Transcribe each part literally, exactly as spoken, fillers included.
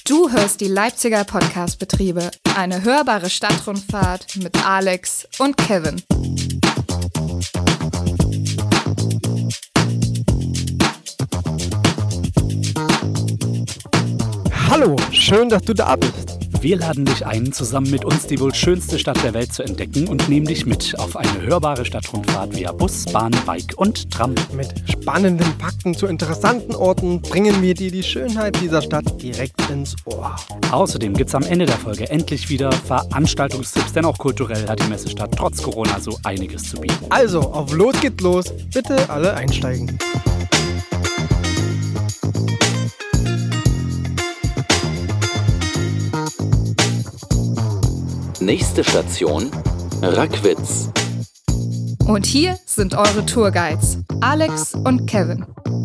Du hörst die Leipziger Podcast-Betriebe, eine hörbare Stadtrundfahrt mit Alex und Kevin. Hallo, schön, dass du da bist. Wir laden dich ein, zusammen mit uns die wohl schönste Stadt der Welt zu entdecken und nehmen dich mit auf eine hörbare Stadtrundfahrt via Bus, Bahn, Bike und Tram. Mit spannenden Fakten zu interessanten Orten bringen wir dir die Schönheit dieser Stadt direkt ins Ohr. Außerdem gibt es am Ende der Folge endlich wieder Veranstaltungstipps, denn auch kulturell hat die Messestadt trotz Corona so einiges zu bieten. Also, auf los geht's los. Bitte alle einsteigen. Nächste Station, Rackwitz. Und hier sind eure Tourguides, Alex und Kevin.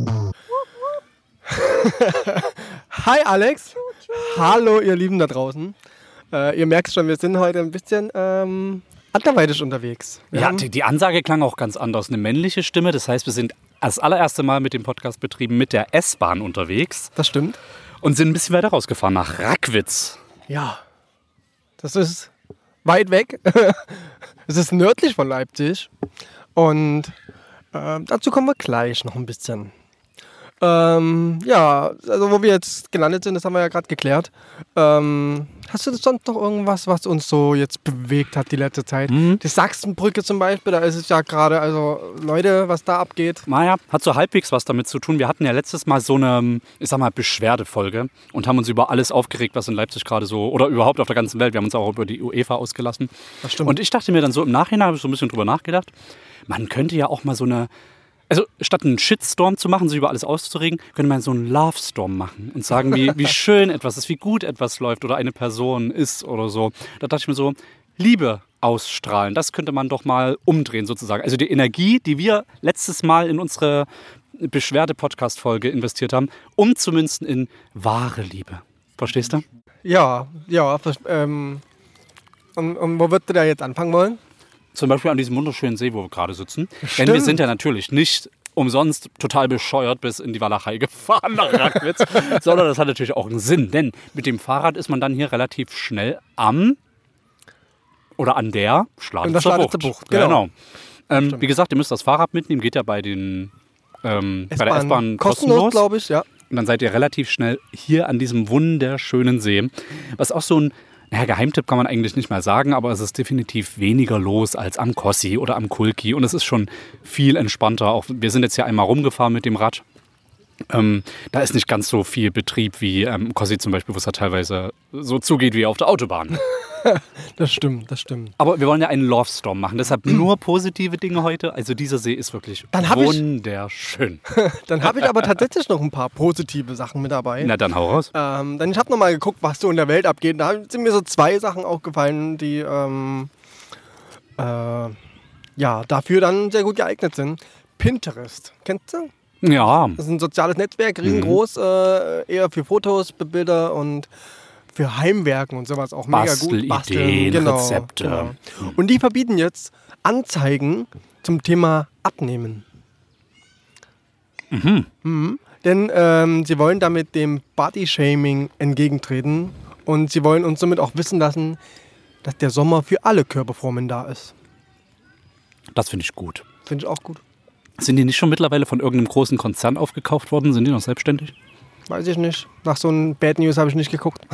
Hi Alex. Hallo ihr Lieben da draußen. Äh, ihr merkt schon, wir sind heute ein bisschen ähm, anderweitig unterwegs. Wir Ja, haben- die, die Ansage klang auch ganz anders. Eine männliche Stimme, das heißt, wir sind das allererste Mal mit dem Podcast betrieben mit der S-Bahn unterwegs Das stimmt. und sind ein bisschen weiter rausgefahren nach Rackwitz. Ja, das ist weit weg. Es ist nördlich von Leipzig. Und äh, dazu kommen wir gleich noch ein bisschen. Ähm, ja, also wo wir jetzt gelandet sind, das haben wir ja gerade geklärt. Ähm, hast du sonst noch irgendwas, was uns so jetzt bewegt hat die letzte Zeit? Mhm. Die Sachsenbrücke zum Beispiel, da ist es ja gerade, also Leute, was da abgeht. Naja, hat so halbwegs was damit zu tun. Wir hatten ja letztes Mal so eine, ich sag mal, Beschwerdefolge und haben uns über alles aufgeregt, was in Leipzig gerade so, oder überhaupt auf der ganzen Welt. Wir haben uns auch über die UEFA ausgelassen. Das stimmt. Und ich dachte mir dann so im Nachhinein, habe ich so ein bisschen drüber nachgedacht, man könnte ja auch mal so eine, also statt einen Shitstorm zu machen, sich über alles auszuregen, könnte man so einen Love-Storm machen und sagen, wie, wie schön etwas ist, wie gut etwas läuft oder eine Person ist oder so. Da dachte ich mir so, Liebe ausstrahlen, das könnte man doch mal umdrehen sozusagen. Also die Energie, die wir letztes Mal in unsere Beschwerde-Podcast-Folge investiert haben, umzumünzen in wahre Liebe. Verstehst du? Ja, ja. vers- Ähm, und, und wo würdet ihr da jetzt anfangen wollen? Zum Beispiel an diesem wunderschönen See, wo wir gerade sitzen. Stimmt. Denn wir sind ja natürlich nicht umsonst total bescheuert bis in die Walachei gefahren nach Rackwitz, sondern das hat natürlich auch einen Sinn. Denn mit dem Fahrrad ist man dann hier relativ schnell am oder an der An der Schladitzer Schladitzer Bucht. Bucht, genau. genau. Ähm, wie gesagt, ihr müsst das Fahrrad mitnehmen, geht ja bei, den, ähm, bei der S-Bahn kostenlos. glaube ich, ja. Und dann seid ihr relativ schnell hier an diesem wunderschönen See. Was auch so ein, naja, Geheimtipp kann man eigentlich nicht mehr sagen, aber es ist definitiv weniger los als am Kossi oder am Kulki. Und es ist schon viel entspannter. Auch wir sind jetzt hier einmal rumgefahren mit dem Rad. Ähm, da ist nicht ganz so viel Betrieb wie ähm, Kossi zum Beispiel, wo es ja teilweise so zugeht wie auf der Autobahn. Das stimmt, das stimmt. Aber wir wollen ja einen Love Storm machen, deshalb nur positive Dinge heute. Also dieser See ist wirklich Dann hab ich- wunderschön. Dann habe ich aber tatsächlich noch ein paar positive Sachen mit dabei. Na dann hau raus. Ähm, denn ich habe nochmal geguckt, was so in der Welt abgeht. Da sind mir so zwei Sachen aufgefallen, die ähm, äh, ja, dafür dann sehr gut geeignet sind. Pinterest, kennst du? Ja, Das ist ein soziales Netzwerk, riesengroß, äh, eher für Fotos, Bilder und für Heimwerken und sowas auch mega gut. Bastelideen, Rezepte. Und die verbieten jetzt Anzeigen zum Thema Abnehmen. Mhm. Mhm. Denn ähm, sie wollen damit dem Body-Shaming entgegentreten und sie wollen uns somit auch wissen lassen, dass der Sommer für alle Körperformen da ist. Das finde ich gut. Finde ich auch gut. Sind die nicht schon mittlerweile von irgendeinem großen Konzern aufgekauft worden? Sind die noch selbstständig? Weiß ich nicht. Nach so einem Bad News habe ich nicht geguckt.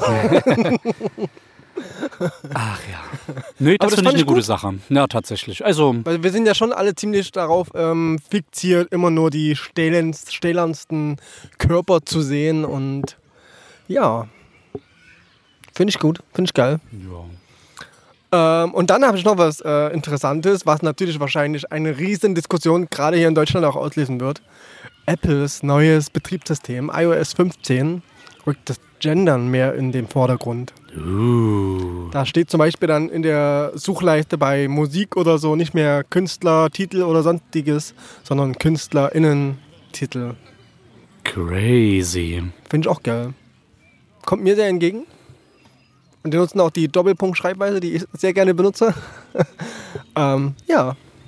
Ach ja. Nee, das, das finde ich fand eine ich gute gut. Sache. Ja, tatsächlich. Also, Weil wir sind ja schon alle ziemlich darauf ähm, fixiert, immer nur die stählendst, stählernsten Körper zu sehen. Und ja, finde ich gut, finde ich geil. ja. Ähm, und dann habe ich noch was äh, Interessantes, was natürlich wahrscheinlich eine riesen Diskussion gerade hier in Deutschland auch auslösen wird. Apples neues Betriebssystem, i O S fünfzehn, rückt das Gendern mehr in den Vordergrund. Uh. Da steht zum Beispiel dann in der Suchleiste bei Musik oder so nicht mehr Künstler, Titel oder sonstiges, sondern KünstlerInnen-Titel. Crazy. Finde ich auch geil. Kommt mir sehr entgegen. Und die nutzen auch die Doppelpunkt-Schreibweise, die ich sehr gerne benutze. ähm, ja.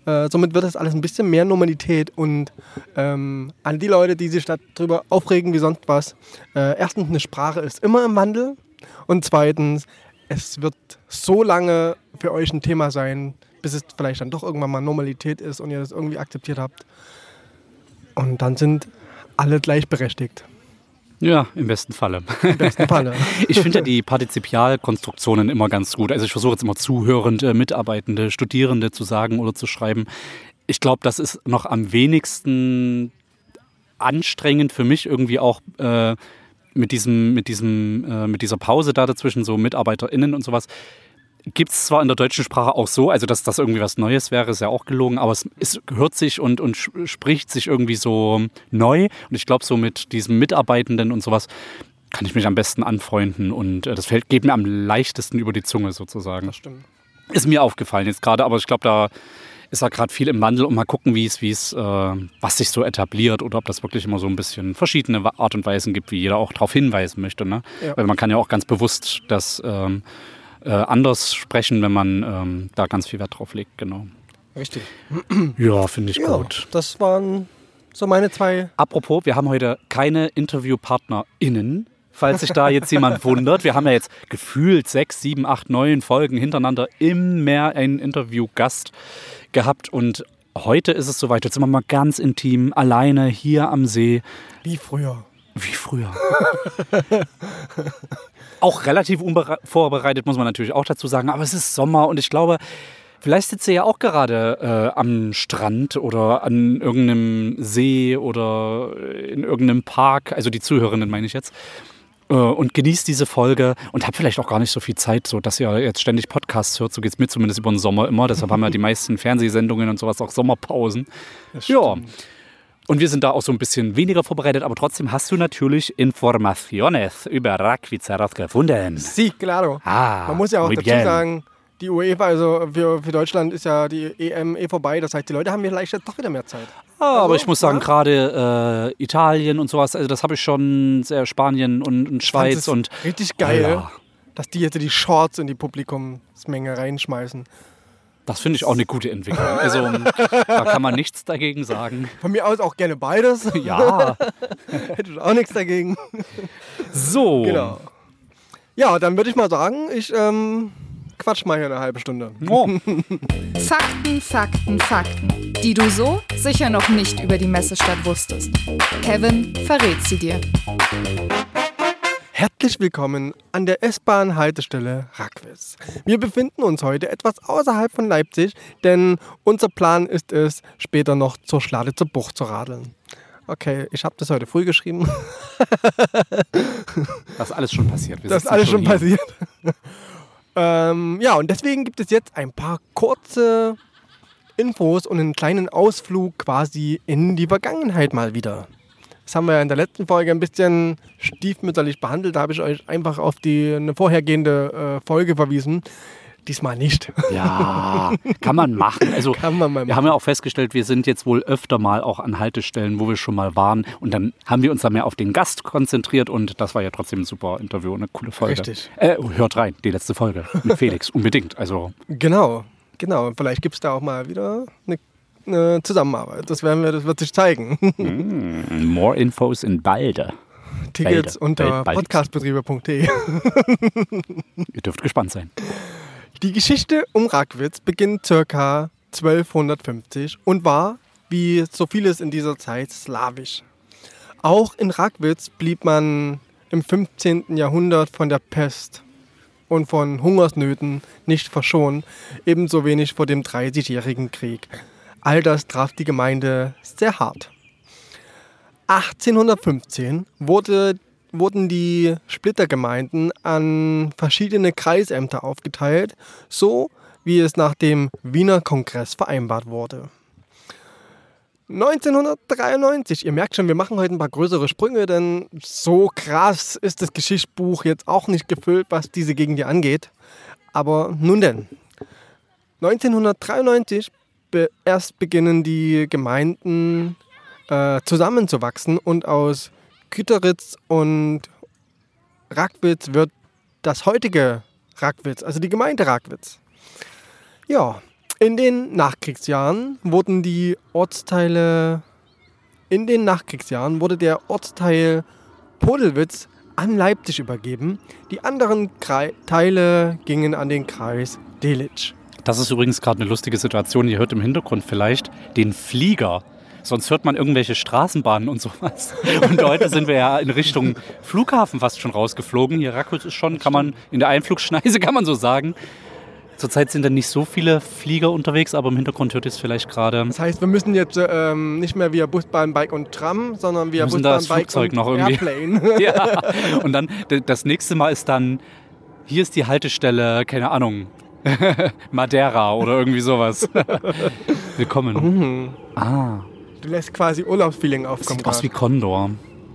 Äh, somit wird das alles ein bisschen mehr Normalität und ähm, an die Leute, die sich darüber aufregen wie sonst was. Äh, erstens, eine Sprache ist immer im Wandel und zweitens, es wird so lange für euch ein Thema sein, bis es vielleicht dann doch irgendwann mal Normalität ist und ihr das irgendwie akzeptiert habt. Und dann sind alle gleichberechtigt. Ja, im besten Falle. Im besten Falle. Ich finde ja die Partizipialkonstruktionen immer ganz gut. Also ich versuche jetzt immer zuhörende, Mitarbeitende, Studierende zu sagen oder zu schreiben. Ich glaube, das ist noch am wenigsten anstrengend für mich irgendwie auch äh, mit diesem, mit diesem, äh, mit dieser Pause da dazwischen, so MitarbeiterInnen und sowas. Gibt es zwar in der deutschen Sprache auch so, also dass das irgendwie was Neues wäre, ist ja auch gelogen, aber es, es hört sich und, und spricht sich irgendwie so neu. Und ich glaube, so mit diesem Mitarbeitenden und sowas kann ich mich am besten anfreunden. Und äh, das fällt, geht mir am leichtesten über die Zunge sozusagen. Das stimmt. Ist mir aufgefallen jetzt gerade, aber ich glaube, da ist ja gerade viel im Wandel und mal gucken, wie es, wie es, äh, was sich so etabliert oder ob das wirklich immer so ein bisschen verschiedene Art und Weisen gibt, wie jeder auch darauf hinweisen möchte. Ne? Ja. Weil man kann ja auch ganz bewusst das ähm, Äh, anders sprechen, wenn man ähm, da ganz viel Wert drauf legt, genau. Richtig. Ja, finde ich ja, gut. Das waren so meine zwei. Apropos, wir haben heute keine InterviewpartnerInnen, falls sich da jetzt jemand wundert. Wir haben ja jetzt gefühlt sechs, sieben, acht, neun Folgen hintereinander immer einen Interviewgast gehabt und heute ist es soweit. Jetzt sind wir mal ganz intim, alleine hier am See. Wie früher. Wie früher. Auch relativ unvorbereitet, muss man natürlich auch dazu sagen. Aber es ist Sommer und ich glaube, vielleicht sitzt ihr ja auch gerade äh, am Strand oder an irgendeinem See oder in irgendeinem Park. Also die Zuhörerinnen meine ich jetzt. Äh, und genießt diese Folge und habt vielleicht auch gar nicht so viel Zeit, so dass ihr jetzt ständig Podcasts hört. So geht es mir zumindest über den Sommer immer. Deshalb haben ja die meisten Fernsehsendungen und sowas auch Sommerpausen. Ja. Und wir sind da auch so ein bisschen weniger vorbereitet, aber trotzdem hast du natürlich Informaciones über Rackwitz herausgefunden. Sí, claro. Ah, Man muss ja auch muy dazu bien. sagen, die UEFA, also für, für Deutschland ist ja die E M eh vorbei. Das heißt, die Leute haben vielleicht jetzt doch wieder mehr Zeit. Ah, also, aber ich muss sagen, ja? gerade äh, Italien und sowas, also das habe ich schon, sehr Spanien und, und Schweiz und richtig geil, oh ja. dass die jetzt die Shorts in die Publikumsmenge reinschmeißen. Das finde ich auch eine gute Entwicklung. Also da kann man nichts dagegen sagen. Von mir aus auch gerne beides. Ja. Hätte ich auch nichts dagegen. So. Genau. Ja, dann würde ich mal sagen, ich ähm, quatsch mal hier eine halbe Stunde. Oh. Fakten, Fakten, Fakten, die du so sicher noch nicht über die Messestadt wusstest. Kevin verrät sie dir. Herzlich willkommen an der S-Bahn-Haltestelle Rackwitz. Wir befinden uns heute etwas außerhalb von Leipzig, denn unser Plan ist es, später noch zur Schladitzer Bucht zu radeln. Okay, ich habe das heute früh geschrieben. Das ist alles schon passiert. Wir das ist sitzen alles schon hier. passiert. ähm, ja, und deswegen gibt es jetzt ein paar kurze Infos und einen kleinen Ausflug quasi in die Vergangenheit mal wieder. Das haben wir ja in der letzten Folge ein bisschen stiefmütterlich behandelt. Da habe ich euch einfach auf die eine vorhergehende äh, Folge verwiesen. Diesmal nicht. Ja, kann man machen. Also Kann man mal wir haben ja auch festgestellt, wir sind jetzt wohl öfter mal auch an Haltestellen, wo wir schon mal waren. Und dann haben wir uns da mehr auf den Gast konzentriert. Und das war ja trotzdem ein super Interview und eine coole Folge. Richtig. Äh, hört rein, die letzte Folge mit Felix. Unbedingt. Also Genau, genau. Vielleicht gibt es da auch mal wieder eine, eine Zusammenarbeit. Das, werden wir, das wird sich zeigen. mm, more infos in Balde. Tickets Balde. unter Bald- bald. podcastbetriebe punkt de. Ihr dürft gespannt sein. Die Geschichte um Rackwitz beginnt ca. zwölfhundertfünfzig und war, wie so vieles in dieser Zeit, slawisch. Auch in Rackwitz blieb man im fünfzehnten Jahrhundert von der Pest und von Hungersnöten nicht verschont, ebenso wenig vor dem Dreißigjährigen Krieg. All das traf die Gemeinde sehr hart. achtzehnhundertfünfzehn wurde, wurden die Splittergemeinden an verschiedene Kreisämter aufgeteilt, so wie es nach dem Wiener Kongress vereinbart wurde. neunzehnhundertdreiundneunzig, ihr merkt schon, wir machen heute ein paar größere Sprünge, denn so krass ist das Geschichtsbuch jetzt auch nicht gefüllt, was diese Gegend hier angeht. Aber nun denn, neunzehnhundertdreiundneunzig be- erst beginnen die Gemeinden äh, zusammenzuwachsen und aus Güteritz und Rackwitz wird das heutige Rackwitz, also die Gemeinde Rackwitz. Ja, In den Nachkriegsjahren wurden die Ortsteile, in den Nachkriegsjahren wurde der Ortsteil Podelwitz an Leipzig übergeben. Die anderen Kre- Teile gingen an den Kreis Delitzsch. Das ist übrigens gerade eine lustige Situation. Ihr hört im Hintergrund vielleicht den Flieger. Sonst hört man irgendwelche Straßenbahnen und sowas. Und heute sind wir ja in Richtung Flughafen fast schon rausgeflogen. Hier Rackwitz ist schon, kann man in der Einflugschneise, kann man so sagen. Zurzeit sind da nicht so viele Flieger unterwegs, aber im Hintergrund hört ihr es vielleicht gerade. Das heißt, wir müssen jetzt ähm, nicht mehr via Bus, Bahn, Bike und Tram, sondern via müssen Bus, da Bahn, das Bike Flugzeug und noch irgendwie. Airplane. Ja. Und dann d- das nächste Mal ist dann, hier ist die Haltestelle, keine Ahnung, Madeira oder irgendwie sowas. Willkommen. Mhm. Ah, Du lässt quasi Urlaubsfeeling das aufkommen. sieht aus wie grad. Condor.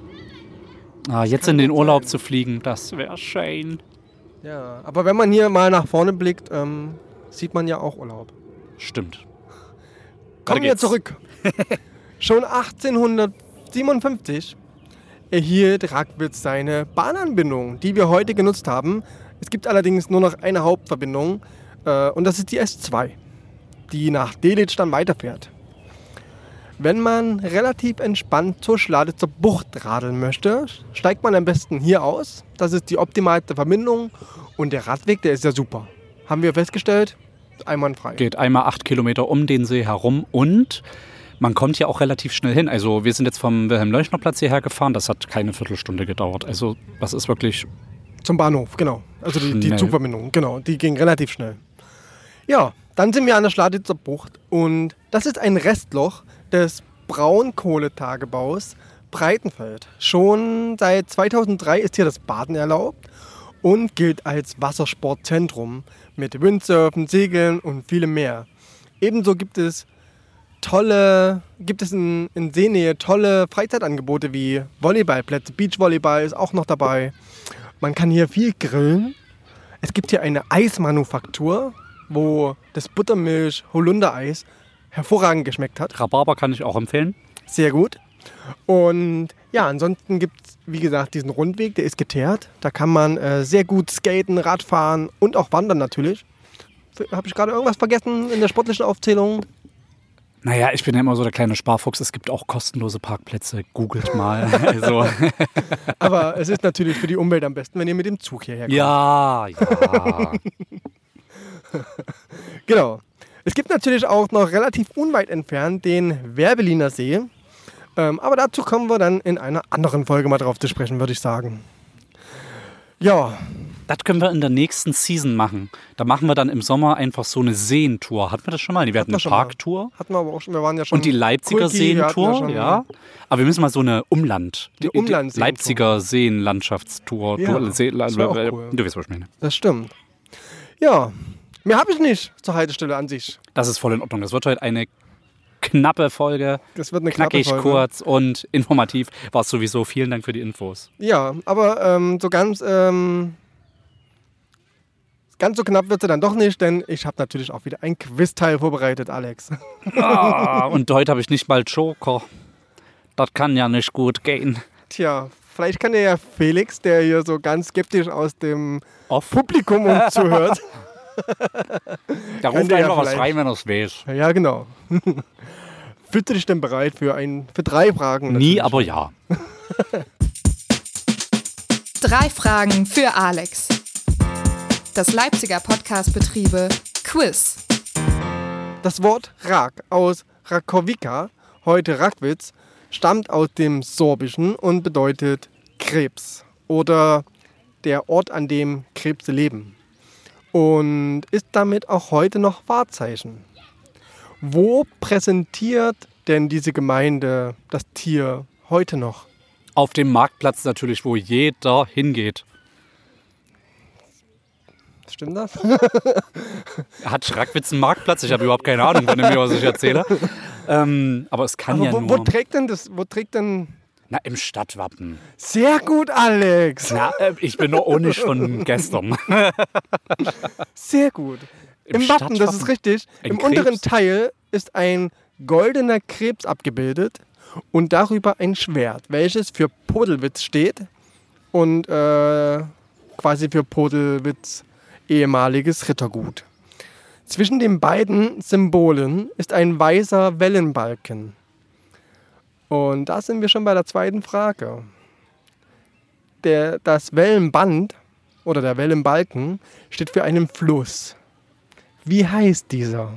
Ah, jetzt in den Urlaub zu fliegen, das wäre schön. Ja, aber wenn man hier mal nach vorne blickt, ähm, sieht man ja auch Urlaub. Stimmt. Kommen wir geht's. zurück. Schon achtzehnhundertsiebenundfünfzig erhielt Rackwitz seine Bahnanbindung, die wir heute genutzt haben. Es gibt allerdings nur noch eine Hauptverbindung äh, und das ist die S zwei, die nach Delitzsch dann weiterfährt. Wenn man relativ entspannt zur Schladitzer Bucht radeln möchte, steigt man am besten hier aus. Das ist die optimalste Verbindung und der Radweg, der ist ja super. Haben wir festgestellt, einwandfrei. Geht einmal acht Kilometer um den See herum und man kommt ja auch relativ schnell hin. Also wir sind jetzt vom Wilhelm-Leuschner-Platz hierher gefahren, das hat keine Viertelstunde gedauert. Also das ist wirklich... Zum Bahnhof, genau. Also die, die Schnell. Zugverbindung, genau. Die ging relativ schnell. Ja, dann sind wir an der Schladitzer Bucht und das ist ein Restloch des Braunkohletagebaus Breitenfeld. Schon seit zweitausenddrei ist hier das Baden erlaubt und gilt als Wassersportzentrum mit Windsurfen, Segeln und vielem mehr. Ebenso gibt es tolle, gibt es in, in Seenähe tolle Freizeitangebote wie Volleyballplätze. Beachvolleyball ist auch noch dabei. Man kann hier viel grillen. Es gibt hier eine Eismanufaktur, wo das Buttermilch-Holunder-Eis hervorragend geschmeckt hat. Rhabarber kann ich auch empfehlen. Sehr gut. Und ja, ansonsten gibt es, wie gesagt, diesen Rundweg, der ist geteert. Da kann man äh, sehr gut skaten, Radfahren und auch wandern natürlich. Habe ich gerade irgendwas vergessen in der sportlichen Aufzählung? Naja, ich bin ja immer so der kleine Sparfuchs. Es gibt auch kostenlose Parkplätze. Googelt mal. Also. Aber es ist natürlich für die Umwelt am besten, wenn ihr mit dem Zug hierher kommt. Ja, ja. Genau. Es gibt natürlich auch noch relativ unweit entfernt den Werbeliner See. Ähm, aber dazu kommen wir dann in einer anderen Folge mal drauf zu sprechen, würde ich sagen. Ja, Das können wir in der nächsten Season machen. Da machen wir dann im Sommer einfach so eine Seentour. Hatten wir das schon mal? Wir hatten wir eine schon mal. Parktour. hatten wir aber auch schon. Wir waren ja schon. Und die Leipziger Kulti, wir hatten Seentour, schon- ja. Aber wir müssen mal so eine Umland. Eine die- die Umlandseentour. Leipziger Seenlandschaftstour. Ja, Du, See, das wär auch cool. du weißt, was ich meine. Das stimmt. Ja, mehr habe ich nicht zur Haltestelle an sich. Das ist voll in Ordnung. Das wird heute eine knappe Folge. Das wird eine knappe Knackig, Folge. kurz und informativ. War es sowieso. Vielen Dank für die Infos. Ja, aber ähm, so ganz, ähm, ganz so knapp wird sie dann doch nicht, denn ich habe natürlich auch wieder ein Quizteil vorbereitet, Alex. Ah, und heute habe ich nicht mal Joker. Das kann ja nicht gut gehen. Tja, vielleicht kann der ja Felix, der hier so ganz skeptisch aus dem Off. Publikum uns zuhört. Da ruft Könnte ja einfach was vielleicht. rein, wenn er es weiß. Ja, genau. Fühlst du dich denn bereit für, ein, für drei Fragen? Nie, natürlich? aber ja. Drei Fragen für Alex. Das Leipziger Podcast-Betriebe Quiz. Das Wort Rak aus Rakovica, heute Rackwitz, stammt aus dem Sorbischen und bedeutet Krebs oder der Ort, an dem Krebse leben. Und ist damit auch heute noch Wahrzeichen. Wo präsentiert denn diese Gemeinde das Tier heute noch? Auf dem Marktplatz natürlich, wo jeder hingeht. Stimmt das? Hat Rackwitz einen Marktplatz? Ich habe überhaupt keine Ahnung von dem, was ich erzähle. Ähm, aber es kann Aber ja wo, nur... wo trägt denn das? Wo trägt denn? Na, im Stadtwappen. Sehr gut, Alex. Na, äh, ich bin nur auch nicht von gestern. Sehr gut. Im Im, Wappen, das Stadtwappen? ist richtig. Ein Im Krebs? unteren Teil ist ein goldener Krebs abgebildet und darüber ein Schwert, welches für Podelwitz steht und äh, quasi für Podelwitz ehemaliges Rittergut. Zwischen den beiden Symbolen ist ein weißer Wellenbalken. Und da sind wir schon bei der zweiten Frage. Der, das Wellenband oder der Wellenbalken steht für einen Fluss. Wie heißt dieser?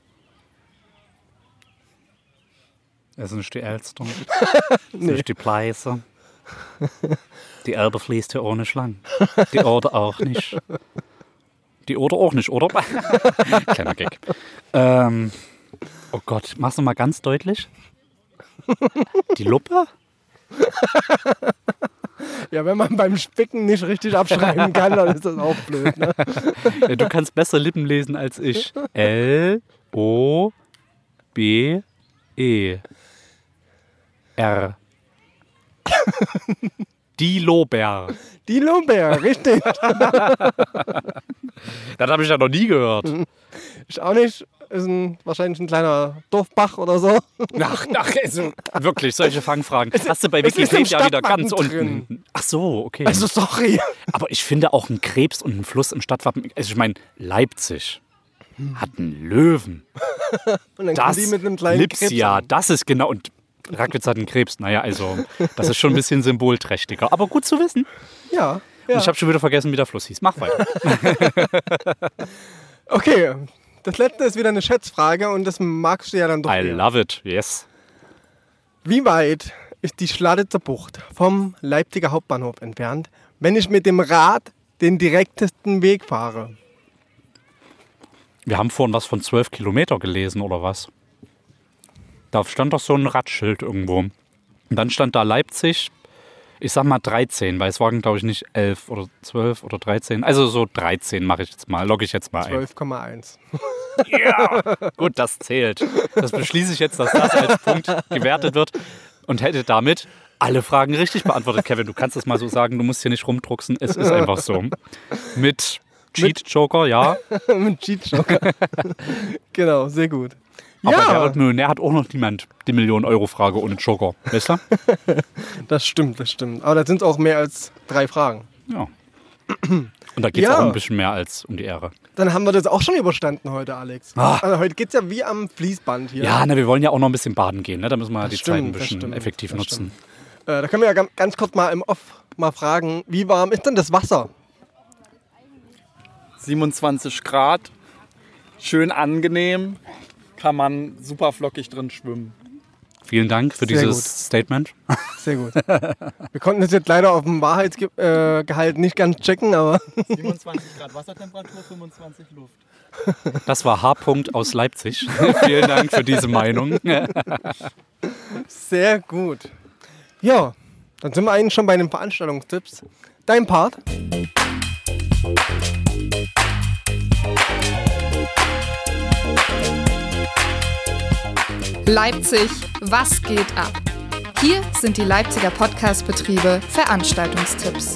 Es ist nicht die Elster. Es ist nicht die Pleiße. Die Elbe fließt hier ohne Schlang. Die Oder auch nicht. Die Oder auch nicht, oder? Kleiner Gag. Ähm, oh Gott, machst du mal ganz deutlich? Die Luppe? Ja, wenn man beim Spicken nicht richtig abschreiben kann, dann ist das auch blöd. Ne? Ja, du kannst besser Lippen lesen als ich. L, O, B, E, R. Die Lohbär. Die Lombeer, richtig. Das habe ich ja noch nie gehört. Ich auch nicht. Ist ein, wahrscheinlich ein kleiner Dorfbach oder so. Ach, ach also, wirklich, solche Fangfragen. Hast du bei es ist im Wikipedia wieder ganz Stadtwappen unten. drin. Ach so, okay. Also sorry. Aber ich finde auch ein Krebs und ein Fluss im Stadtwappen. Also ich meine, Leipzig hat einen Löwen. Und dann Das kommen die mit einem kleinen Krebs Lipsia, an. das ist genau. Und Rackwitz hat einen Krebs. Naja, also, das ist schon ein bisschen symbolträchtiger. Aber gut zu wissen. Ja. ja. Und ich habe schon wieder vergessen, wie der Fluss hieß. Mach weiter. Okay, das letzte ist wieder eine Schätzfrage und das magst du ja dann doch. I eher. love it, yes. Wie weit ist die Schladitzer Bucht vom Leipziger Hauptbahnhof entfernt, wenn ich mit dem Rad den direktesten Weg fahre? Wir haben vorhin was von zwölf Kilometer gelesen, oder was? Da stand doch so ein Radschild irgendwo. Und dann stand da Leipzig, ich sag mal dreizehn, weil es waren, glaube ich, nicht elf oder zwölf oder dreizehn. Also so dreizehn mache ich jetzt mal, logge ich jetzt mal ein. zwölf Komma eins. Ja, gut, das zählt. Das beschließe ich jetzt, dass das als Punkt gewertet wird und hätte damit alle Fragen richtig beantwortet. Kevin, du kannst es mal so sagen, du musst hier nicht rumdrucksen. Es ist einfach so. Mit Cheat-Joker, ja. Mit Cheat-Joker. Genau, sehr gut. Aber ja, der Millionär hat auch noch niemand die Million-Euro-Frage ohne Joker. Weißt du? das stimmt, das stimmt. Aber da sind auch mehr als drei Fragen. Ja. Und da geht es Ja. auch ein bisschen mehr als um die Ehre. Dann haben wir das auch schon überstanden heute, Alex. Ah. Also heute geht es ja wie am Fließband hier. Ja, na, wir wollen ja auch noch ein bisschen baden gehen. Ne? Da müssen wir Das die stimmt, Zeit ein das bisschen stimmt, effektiv das nutzen. Äh, da können wir ja ganz, ganz kurz mal im Off mal fragen, wie warm ist denn das Wasser? siebenundzwanzig Grad, schön angenehm, kann man super flockig drin schwimmen. Vielen Dank für Sehr dieses gut. Statement. Sehr gut. Wir konnten das jetzt leider auf dem Wahrheitsgehalt nicht ganz checken, aber siebenundzwanzig Grad Wassertemperatur, fünfundzwanzig Luft. Das war H. aus Leipzig. Vielen Dank für diese Meinung. sehr gut. Ja, dann sind wir eigentlich schon bei den Veranstaltungstipps. Dein Part? Leipzig, was geht ab? Hier sind die Leipziger Podcast-Betriebe Veranstaltungstipps.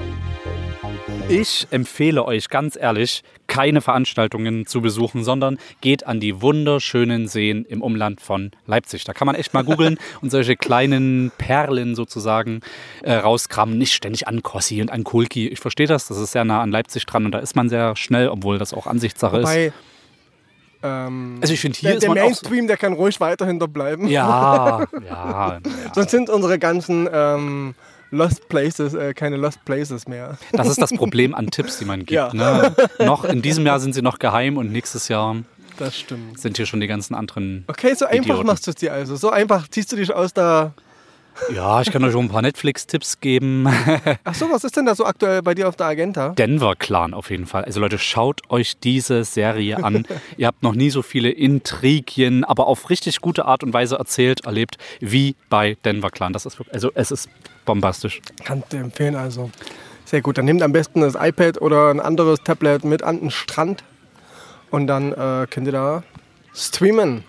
Ich empfehle euch ganz ehrlich, keine Veranstaltungen zu besuchen, sondern geht an die wunderschönen Seen im Umland von Leipzig. Da kann man echt mal googeln und solche kleinen Perlen sozusagen äh, rauskramen. Nicht ständig an Kossi und an Kulki. Ich verstehe das, das ist sehr nah an Leipzig dran und da ist man sehr schnell, obwohl das auch Ansichtssache ist. Wobei, ähm, Also ich finde, hier der, ist der man auch so, Mainstream, der kann ruhig weiterhin da bleiben. Ja, ja, ja. Sonst sind unsere ganzen ähm, Lost Places äh, keine Lost Places mehr. Das ist das Problem an Tipps, die man gibt. Ja. Ne? Noch, in diesem Jahr sind sie noch geheim und nächstes Jahr Das stimmt. sind hier schon die ganzen anderen. Okay, so einfach Idioten. machst du es dir also. So einfach ziehst du dich aus der... Ja, ich kann euch auch ein paar Netflix-Tipps geben. Ach so, was ist denn da so aktuell bei dir auf der Agenda? Denver Clan auf jeden Fall. Also Leute, schaut euch diese Serie an. Ihr habt noch nie so viele Intrigien, aber auf richtig gute Art und Weise erzählt, erlebt, wie bei Denver Clan. Das ist wirklich, also es ist bombastisch. Kann dir empfehlen also. Sehr gut, dann nehmt am besten das iPad oder ein anderes Tablet mit an den Strand und dann äh, könnt ihr da streamen.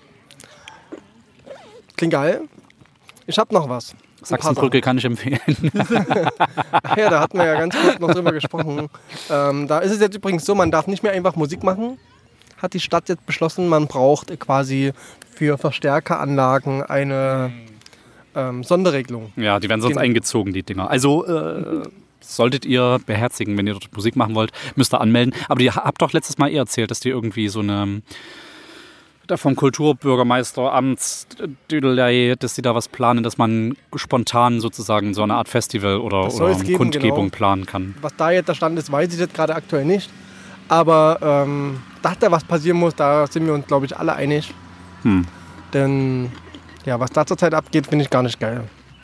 Klingt geil. Ich hab noch was. Ein paar Sachsenbrücke kann ich empfehlen. Ach ja, da hatten wir ja ganz kurz noch drüber gesprochen. Ähm, da ist es jetzt übrigens so, man darf nicht mehr einfach Musik machen. Hat die Stadt jetzt beschlossen, man braucht quasi für Verstärkeranlagen eine ähm, Sonderregelung. Ja, die werden sonst Genau. eingezogen, die Dinger. Also äh, solltet ihr beherzigen, wenn ihr dort Musik machen wollt, müsst ihr anmelden. Aber ihr habt doch letztes Mal eh erzählt, dass die irgendwie so eine, da vom Kulturbürgermeister Amtsdüdelei, dass die da was planen, dass man spontan sozusagen so eine Art Festival oder, Das soll oder es geben, Kundgebung genau. planen kann. Was da jetzt der Stand ist, weiß ich jetzt gerade aktuell nicht. Aber ähm, dass da was passieren muss, da sind wir uns, glaube ich, alle einig. Hm. Denn ja, was da zurzeit abgeht, finde ich gar nicht geil.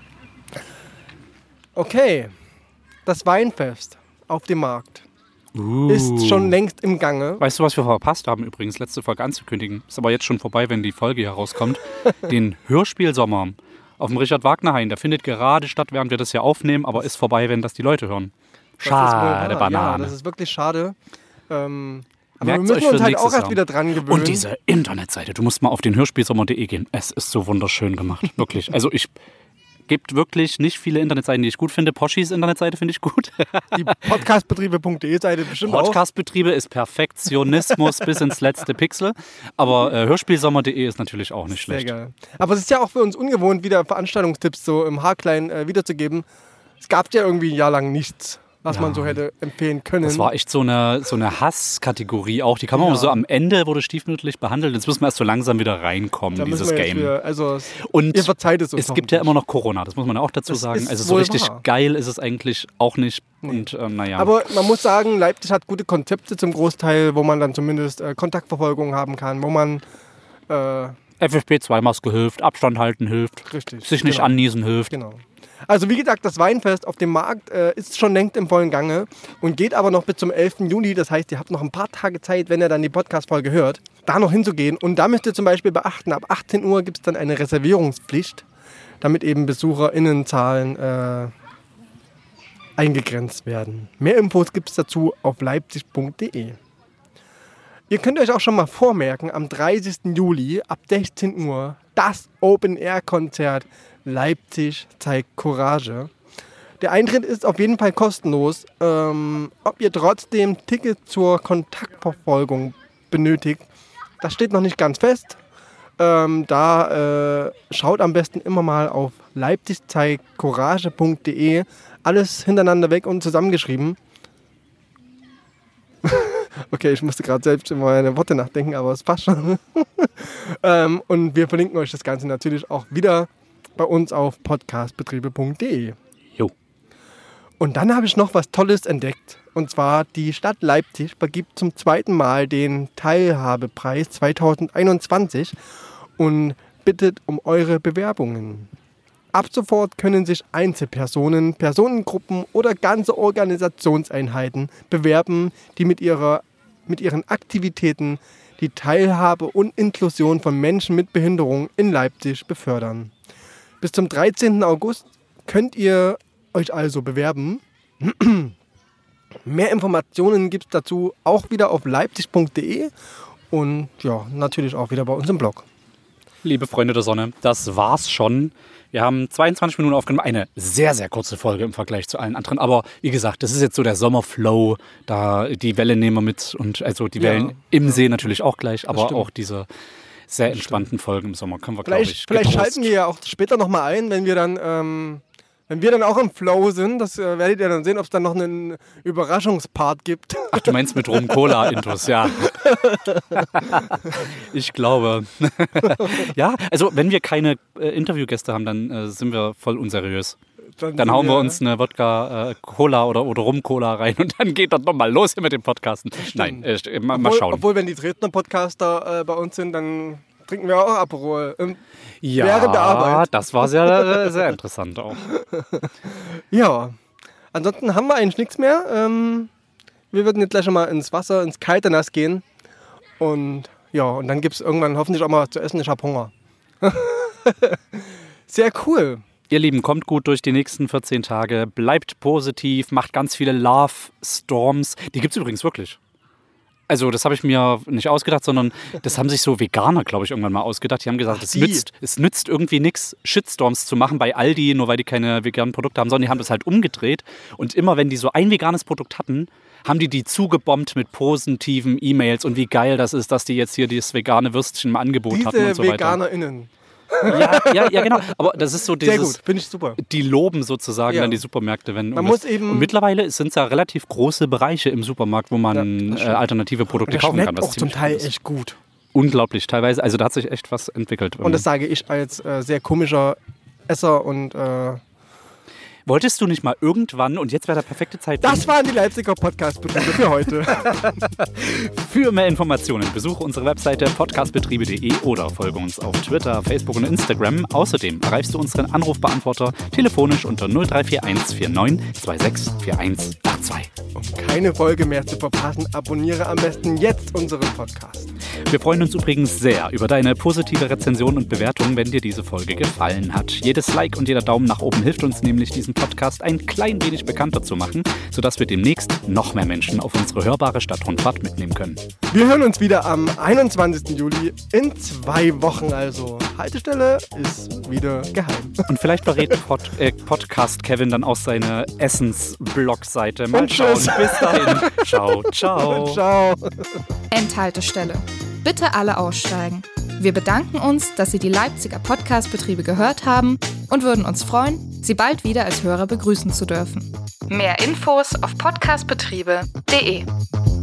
Okay, das Weinfest auf dem Markt Uh. ist schon längst im Gange. Weißt du, was wir verpasst haben übrigens, letzte Folge anzukündigen? Ist aber jetzt schon vorbei, wenn die Folge hier rauskommt. Den Hörspielsommer auf dem Richard-Wagner-Hain, der findet gerade statt, während wir das hier aufnehmen, aber ist vorbei, wenn das die Leute hören. Das ist wohl Schade, wahr. Banane. Ja, das ist wirklich schade. Ähm, aber Merkt's wir euch müssen uns für halt auch nächstes erst Jahr. wieder dran gewöhnen. Und diese Internetseite, du musst mal auf den hörspielsommer punkt de gehen. Es ist so wunderschön gemacht, wirklich. Also ich gibt wirklich nicht viele Internetseiten, die ich gut finde. Poschis Internetseite finde ich gut. Die podcastbetriebe punkt de Seite bestimmt auch. Podcastbetriebe ist Perfektionismus bis ins letzte Pixel. Aber äh, hörspielsommer punkt de ist natürlich auch nicht Sehr schlecht. geil. Aber es ist ja auch für uns ungewohnt, wieder Veranstaltungstipps so im Haarklein äh, wiederzugeben. Es gab ja irgendwie ein Jahr lang nichts, was Ja. man so hätte empfehlen können. Das war echt so eine, so eine Hasskategorie auch. Die kann man Ja. mal so am Ende wurde stiefmütterlich behandelt. Jetzt müssen wir erst so langsam wieder reinkommen, da müssen dieses wir jetzt Game. wieder, also Und ihr verzeiht es uns es gibt ja hoffentlich. immer noch Corona, das muss man auch dazu Das sagen. ist Also so wohl richtig wahr. geil ist es eigentlich auch nicht. Und ähm, naja. Aber man muss sagen, Leipzig hat gute Konzepte zum Großteil, wo man dann zumindest äh, Kontaktverfolgung haben kann, wo man äh, F F P zwei Maske hilft, Abstand halten hilft, richtig sich nicht genau. anniesen hilft. Genau. Also wie gesagt, das Weinfest auf dem Markt äh, ist schon längst im vollen Gange und geht aber noch bis zum elften Juli. Das heißt, ihr habt noch ein paar Tage Zeit, wenn ihr dann die Podcast-Folge hört, da noch hinzugehen. Und da müsst ihr zum Beispiel beachten, ab achtzehn Uhr gibt es dann eine Reservierungspflicht, damit eben BesucherInnenzahlen äh, eingegrenzt werden. Mehr Infos gibt es dazu auf leipzig punkt de. Ihr könnt euch auch schon mal vormerken, am dreißigsten Juli ab sechzehn Uhr das Open-Air-Konzert Leipzig zeigt Courage. Der Eintritt ist auf jeden Fall kostenlos. Ähm, ob ihr trotzdem Ticket zur Kontaktverfolgung benötigt, das steht noch nicht ganz fest. Ähm, da äh, schaut am besten immer mal auf leipzig zeigt courage punkt de. Alles hintereinander weg und zusammengeschrieben. Okay, ich musste gerade selbst über meine Worte nachdenken, aber es passt schon. ähm, und wir verlinken euch das Ganze natürlich auch wieder bei uns auf podcastbetriebe punkt de. Jo. Und dann habe ich noch was Tolles entdeckt. Und zwar die Stadt Leipzig vergibt zum zweiten Mal den Teilhabepreis zweitausendeinundzwanzig und bittet um eure Bewerbungen. Ab sofort können sich Einzelpersonen, Personengruppen oder ganze Organisationseinheiten bewerben, die mit, ihrer, mit ihren Aktivitäten die Teilhabe und Inklusion von Menschen mit Behinderung in Leipzig befördern. Bis zum dreizehnten August könnt ihr euch also bewerben. Mehr Informationen gibt es dazu auch wieder auf leipzig punkt de und ja, natürlich auch wieder bei uns im Blog. Liebe Freunde der Sonne, das war's schon. Wir haben zweiundzwanzig Minuten aufgenommen. Eine sehr, sehr kurze Folge im Vergleich zu allen anderen. Aber wie gesagt, das ist jetzt so der Sommerflow. Da die Welle nehmen wir mit. Und also die Wellen Ja, im See natürlich auch gleich. Aber stimmt. auch diese sehr entspannten Folgen im Sommer können wir, glaube Vielleicht, ich, vielleicht getrost. schalten wir ja auch später nochmal ein, wenn wir dann, ähm, wenn wir dann auch im Flow sind. Das äh, werdet ihr dann sehen, ob es dann noch einen Überraschungspart gibt. Ach, du meinst mit Rum-Cola-Intos, ja. Ich glaube. Ja, also wenn wir keine äh, Interviewgäste haben, dann äh, sind wir voll unseriös. Dann sind hauen wir uns eine Wodka-Cola oder, oder Rum-Cola rein und dann geht das nochmal los hier mit dem Podcasten. Nein, äh, mal, mal obwohl, schauen. Obwohl, wenn die Dresdner Podcaster äh, bei uns sind, dann trinken wir auch Aperol. Ähm, Ja, während der Arbeit. das war sehr, sehr interessant auch. Ja, ansonsten haben wir eigentlich nichts mehr. Ähm, wir würden jetzt gleich schon mal ins Wasser, ins kalte Nass gehen. Und ja, und dann gibt es irgendwann hoffentlich auch mal was zu essen. Ich habe Hunger. Sehr cool. Ihr Lieben, kommt gut durch die nächsten vierzehn Tage. Bleibt positiv, macht ganz viele Love Storms. Die gibt es übrigens wirklich. Also das habe ich mir nicht ausgedacht, sondern das haben sich so Veganer, glaube ich, irgendwann mal ausgedacht. Die haben gesagt, Ach, es, die. nützt, es nützt irgendwie nichts, Shitstorms zu machen bei Aldi, nur weil die keine veganen Produkte haben, sondern die haben das halt umgedreht. Und immer wenn die so ein veganes Produkt hatten, haben die die zugebombt mit positiven E-Mails und wie geil das ist, dass die jetzt hier dieses vegane Würstchen im Angebot hatten Diese und so weiter. VeganerInnen. Ja, ja, ja, genau. Aber das ist so dieses... Sehr gut, finde ich super. Die loben sozusagen Ja. dann die Supermärkte. Wenn Man und muss das, eben- Und mittlerweile sind es ja relativ große Bereiche im Supermarkt, wo man Ja, das äh, stimmt. alternative Produkte Der kaufen kann. schmeckt Was auch zum ziemlich Teil cool ist. echt gut. Unglaublich teilweise. Also da hat sich echt was entwickelt. Und das sage ich als äh, sehr komischer Esser und äh, Wolltest du nicht mal irgendwann, und jetzt wäre der perfekte Zeitpunkt, das waren die Leipziger Podcast-Betriebe für heute. für mehr Informationen besuche unsere Webseite podcastbetriebe punkt de oder folge uns auf Twitter, Facebook und Instagram. Außerdem erreichst du unseren Anrufbeantworter telefonisch unter null drei vier eins vier neun zwei sechs vier eins acht zwei. Um keine Folge mehr zu verpassen, abonniere am besten jetzt unseren Podcast. Wir freuen uns übrigens sehr über deine positive Rezension und Bewertung, wenn dir diese Folge gefallen hat. Jedes Like und jeder Daumen nach oben hilft uns nämlich, diesen Podcast ein klein wenig bekannter zu machen, sodass wir demnächst noch mehr Menschen auf unsere hörbare Stadtrundfahrt mitnehmen können. Wir hören uns wieder am einundzwanzigsten Juli in zwei Wochen. Also Haltestelle ist wieder geheim. Und vielleicht verrät Pod, äh, Podcast Kevin dann auch seine Essens-Blog-Seite. Mal Und schauen. tschüss. Bis dahin. Ciao, ciao. Ciao. Endhaltestelle. Bitte alle aussteigen. Wir bedanken uns, dass Sie die Leipziger Podcast-Betriebe gehört haben und würden uns freuen, Sie bald wieder als Hörer begrüßen zu dürfen. Mehr Infos auf podcastbetriebe punkt de.